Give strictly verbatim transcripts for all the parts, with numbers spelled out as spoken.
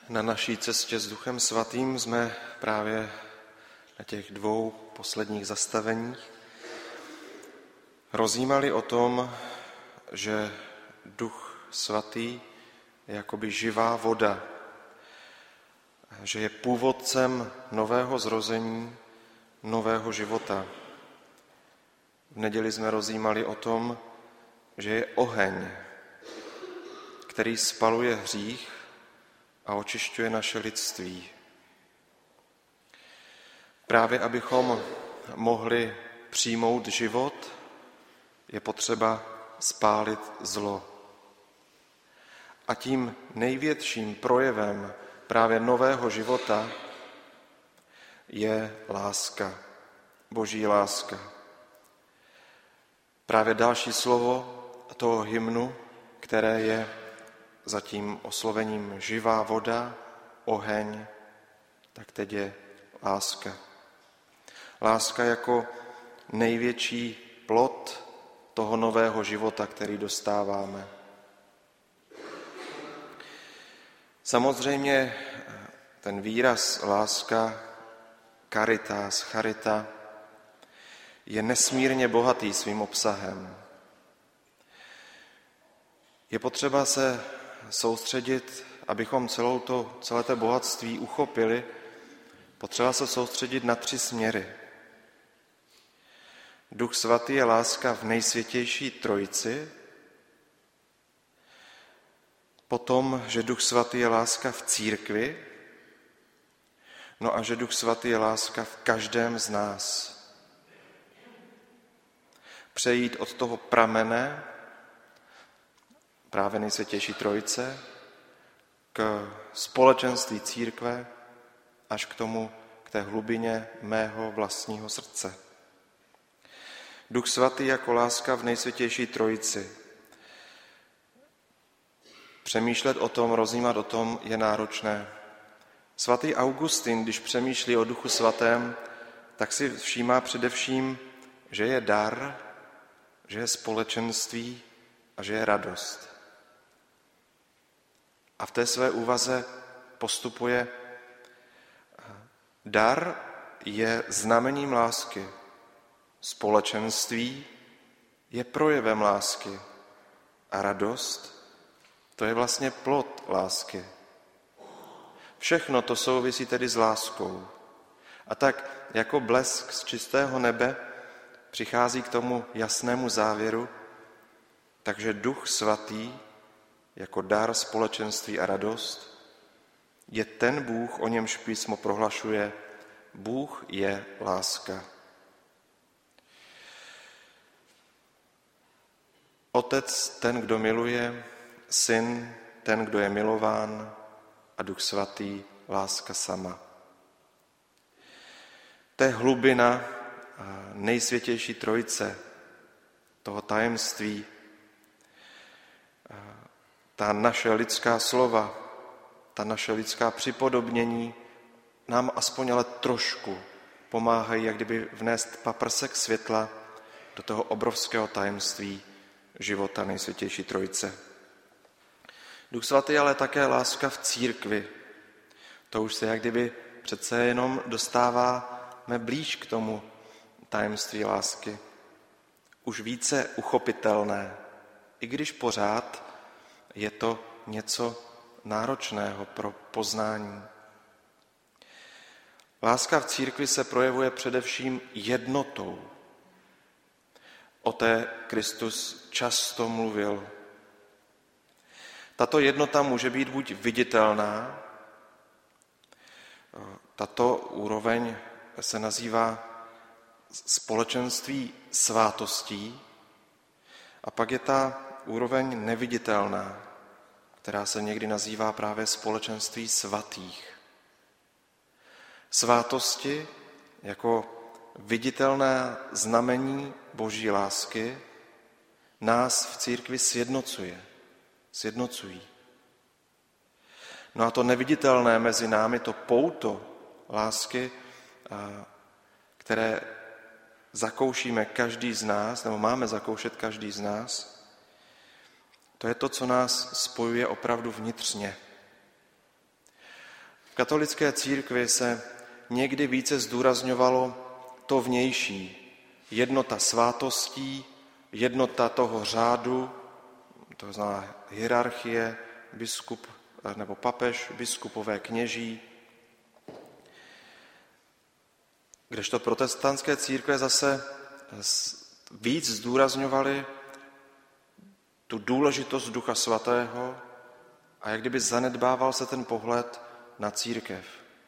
Na naší cestě s Duchem Svatým jsme právě na těch dvou posledních zastaveních rozjímali o tom, že Duch Svatý je jakoby živá voda, že je původcem nového zrození, nového života. V neděli jsme rozjímali o tom, že je oheň, který spaluje hřích a očišťuje naše lidství. Právě abychom mohli přijmout život, je potřeba spálit zlo. A tím největším projevem právě nového života je láska, Boží láska. Právě další slovo toho hymnu, které je za tím oslovením živá voda, oheň, tak teď je láska. Láska jako největší plod toho nového života, který dostáváme. Samozřejmě ten výraz láska, caritas, charita, je nesmírně bohatý svým obsahem. Je potřeba se soustředit, abychom celou to, celé to bohatství uchopili, potřeba se soustředit na tři směry. Duch Svatý je láska v nejsvětější trojici, potom, že Duch Svatý je láska v církvi, no a že Duch Svatý je láska v každém z nás. Přejít od toho pramene, právě nejsvětější trojice, k společenství církve, až k tomu, k té hlubině mého vlastního srdce. Duch Svatý jako láska v nejsvětější trojici. Přemýšlet o tom, rozjímat o tom je náročné. Svatý Augustin, když přemýšlí o Duchu Svatém, tak si všímá především, že je dar, že je společenství a že je radost. A v té své úvaze postupuje: dar je znamením lásky, společenství je projevem lásky a radost, to je vlastně plod lásky. Všechno to souvisí tedy s láskou. A tak jako blesk z čistého nebe přichází k tomu jasnému závěru, takže Duch Svatý jako dar, společenství a radost je ten Bůh, o němž písmo prohlašuje: Bůh je láska. Otec ten, kdo miluje, Syn ten, kdo je milován, a Duch Svatý láska sama. To je hlubina nejsvětější trojice, toho tajemství. Ta naše lidská slova, ta naše lidská připodobnění nám aspoň ale trošku pomáhají, jak kdyby vnést paprsek světla do toho obrovského tajemství života nejsvětější trojice. Duch Svatý je ale také láska v církvi. To už se jak kdyby přece jenom dostáváme blíž k tomu tajemství lásky. Už více uchopitelné, i když pořád je to něco náročného pro poznání. Láska v církvi se projevuje především jednotou. O té Kristus často mluvil. Tato jednota může být buď viditelná, tato úroveň se nazývá společenství svátostí, a pak je ta úroveň neviditelná, která se někdy nazývá právě společenství svatých. Svátosti jako viditelné znamení Boží lásky nás v církvi sjednocuje, sjednocují. No a to neviditelné mezi námi, to pouto lásky, které zakoušíme každý z nás, nebo máme zakoušet každý z nás, to je to, co nás spojuje opravdu vnitřně. katolické církvi se někdy více zdůrazňovalo to vnější, jednota svátostí, jednota toho řádu, to znamená hierarchie, biskup nebo papež, biskupové, kněží. Kdežto protestantské církve zase víc zdůrazňovaly tu důležitost Ducha Svatého a jak kdyby zanedbával se ten pohled na církev.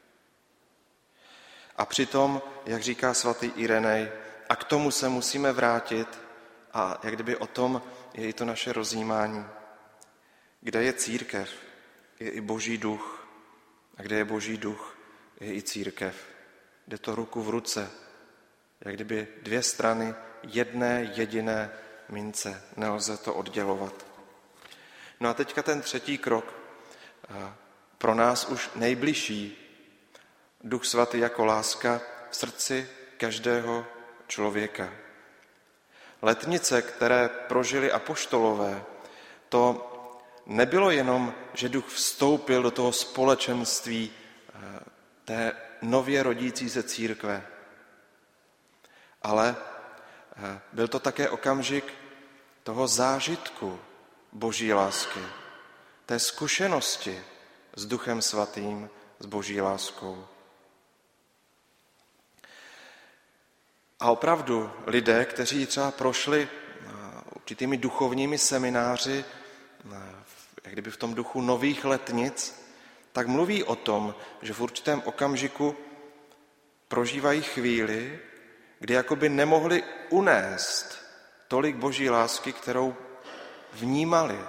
A přitom, jak říká svatý Irenej, a k tomu se musíme vrátit, a jak kdyby o tom je i to naše rozjímání. Kde je církev, je i Boží duch. A kde je Boží duch, je i církev. Jde to ruku v ruce, jak kdyby dvě strany jedné jediné mince. Nelze to oddělovat. No a teďka ten třetí krok, pro nás už nejbližší. Duch Svatý jako láska v srdci každého člověka. Letnice, které prožili apoštolové, to nebylo jenom, že duch vstoupil do toho společenství té nově rodící se církve, ale byl to také okamžik toho zážitku Boží lásky, té zkušenosti s Duchem Svatým, s Boží láskou. A opravdu lidé, kteří třeba prošli určitými duchovními semináři, jak kdyby v tom duchu nových letnic, tak mluví o tom, že v určitém okamžiku prožívají chvíli, kdy jakoby nemohli unést tolik Boží lásky, kterou vnímali.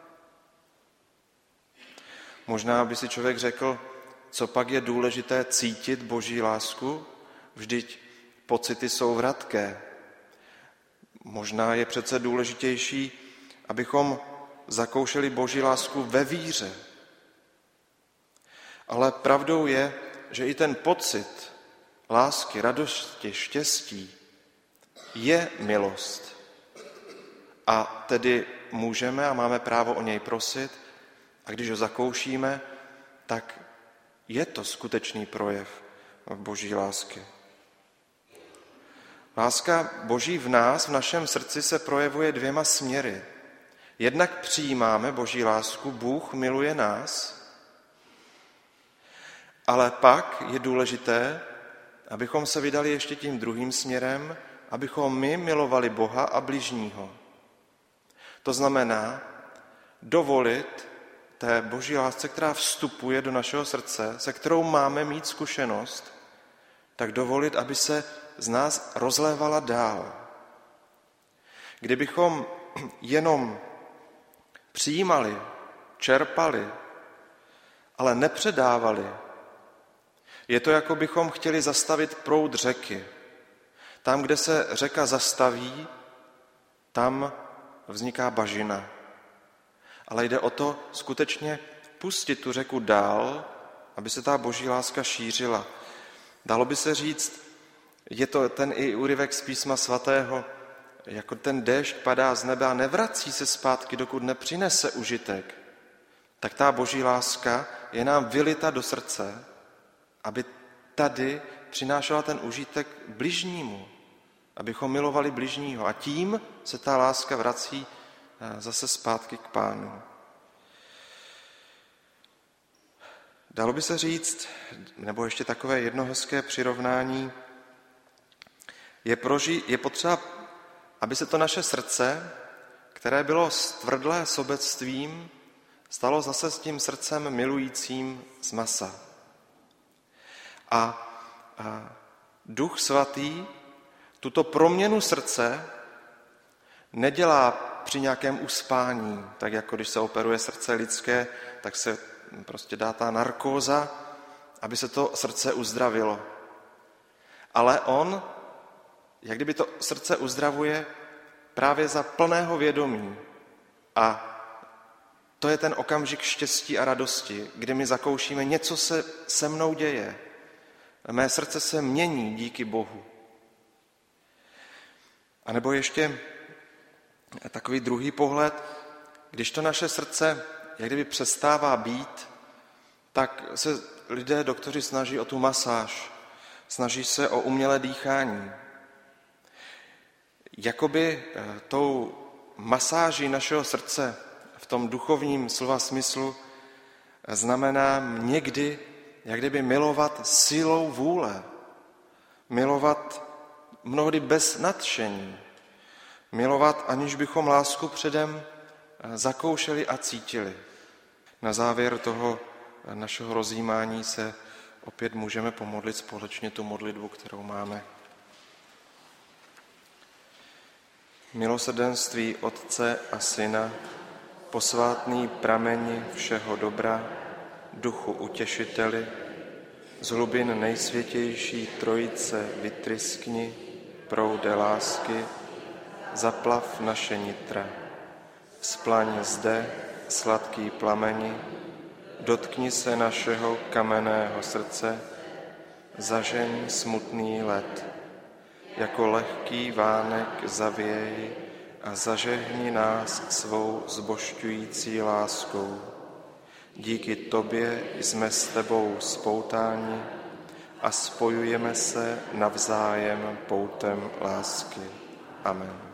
Možná by si člověk řekl, co pak je důležité cítit Boží lásku, vždyť pocity jsou vratké. Možná je přece důležitější, abychom zakoušeli Boží lásku ve víře. Ale pravdou je, že i ten pocit lásky, radosti, štěstí je milost. A tedy můžeme a máme právo o něj prosit a když ho zakoušíme, tak je to skutečný projev Boží lásky. Láska Boží v nás, v našem srdci se projevuje dvěma směry. Jednak přijímáme Boží lásku, Bůh miluje nás, ale pak je důležité, abychom se vydali ještě tím druhým směrem, abychom my milovali Boha a bližního. To znamená dovolit té Boží lásce, která vstupuje do našeho srdce, se kterou máme mít zkušenost, tak dovolit, aby se z nás rozlévala dál. Kdybychom jenom přijímali, čerpali, ale nepředávali, je to, jako bychom chtěli zastavit proud řeky. Tam, kde se řeka zastaví, tam vzniká bažina. Ale jde o to skutečně pustit tu řeku dál, aby se ta Boží láska šířila. Dalo by se říct, je to ten i úryvek z Písma svatého, jako ten déšť padá z nebe a nevrací se zpátky, dokud nepřinese užitek. Tak ta Boží láska je nám vylita do srdce, aby tady přinášela ten užitek bližnímu, abychom milovali bližního. A tím se ta láska vrací zase zpátky k Pánu. Dalo by se říct, nebo ještě takové jedno hezké přirovnání, je, proži, je potřeba, aby se to naše srdce, které bylo stvrdlé sobectvím, stalo zase s tím srdcem milujícím z masa. A, a Duch Svatý tuto proměnu srdce nedělá při nějakém uspání, tak jako když se operuje srdce lidské, tak se prostě dá ta narkóza, aby se to srdce uzdravilo. Ale on, jak kdyby to srdce uzdravuje právě za plného vědomí. A to je ten okamžik štěstí a radosti, kdy my zakoušíme, něco se se mnou děje. Mé srdce se mění díky Bohu. A nebo ještě takový druhý pohled, když to naše srdce jak kdyby přestává být, tak se lidé, doktoři snaží o tu masáž, snaží se o umělé dýchání. Jakoby tou masáží našeho srdce v tom duchovním slova smyslu znamená někdy, jak kdyby milovat silou vůle, milovat mnohdy bez nadšení, milovat, aniž bychom lásku předem zakoušeli a cítili. Na závěr toho našeho rozjímání se opět můžeme pomodlit společně tu modlitbu, kterou máme. Milosrdenství Otce a Syna, posvátný prameni všeho dobra, Duchu utěšiteli, z hlubin nejsvětější Trojice vytryskni, proude lásky, zaplav naše nitra. Vzplaň zde, sladký plameni, dotkni se našeho kamenného srdce, zažeň smutný led, jako lehký vánek zavěj a zažehni nás svou zbožťující láskou. Díky tobě jsme s tebou spoutáni a spojujeme se navzájem poutem lásky. Amen.